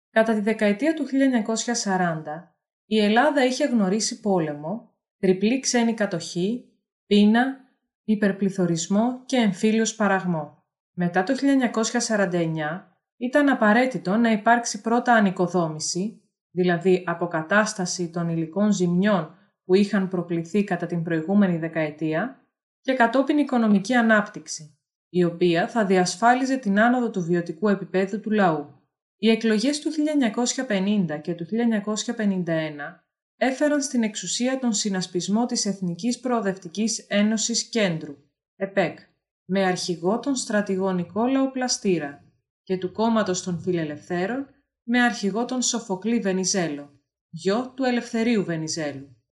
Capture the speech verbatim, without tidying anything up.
Κατά τη δεκαετία του χίλια εννιακόσια σαράντα, η Ελλάδα είχε γνωρίσει πόλεμο, τριπλή ξένη κατοχή, πείνα, υπερπληθωρισμό και εμφύλιο σπαραγμό. Μετά το χίλια εννιακόσια σαράντα εννιά ήταν απαραίτητο να υπάρξει πρώτα ανοικοδόμηση, δηλαδή αποκατάσταση των υλικών ζημιών που είχαν προκληθεί κατά την προηγούμενη δεκαετία, και κατόπιν οικονομική ανάπτυξη, η οποία θα διασφάλιζε την άνοδο του βιωτικού επίπεδου του λαού. Οι εκλογές του χίλια εννιακόσια πενήντα και του χίλια εννιακόσια πενήντα ένα έφεραν στην εξουσία τον συνασπισμό της Εθνικής Προοδευτικής Ένωσης Κέντρου, ΕΠΕΚ, με αρχηγό τον στρατηγό Νικόλαο Πλαστήρα, και του κόμματος των Φιλελευθέρων με αρχηγό τον Σοφοκλή Βενιζέλο, γιο του Ελευθερίου Βενιζέλου.